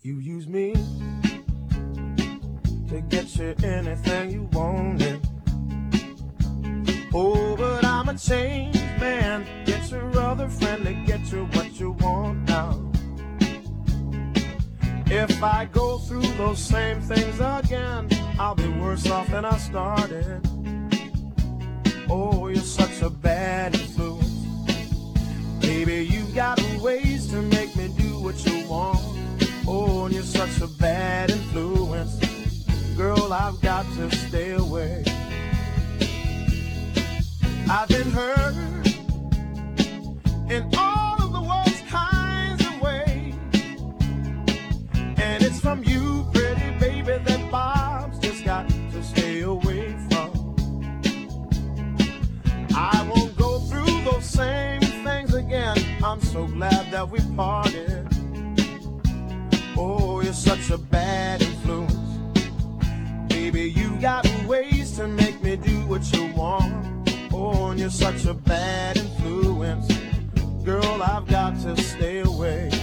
You use me to get you anything you wanted. Oh, but I'm a changed man. Get your other friend to get you what you want now. If I go through those same things again, I'll be worse off than I started. Oh, you're such a bad influence. Baby, you got ways to make me do what you want. Oh, and you're such a bad influence. Girl, I've got to stay away. I've been hurt in all of the world's kinds of ways, and it's from you, pretty baby, that Bob's just got to stay away from. I won't go through those same things again. I'm so glad that we parted. Oh, you're such a bad influence. Baby, you got ways to make me do what you want. Oh, and you're such a bad influence. Girl, I've got to stay away.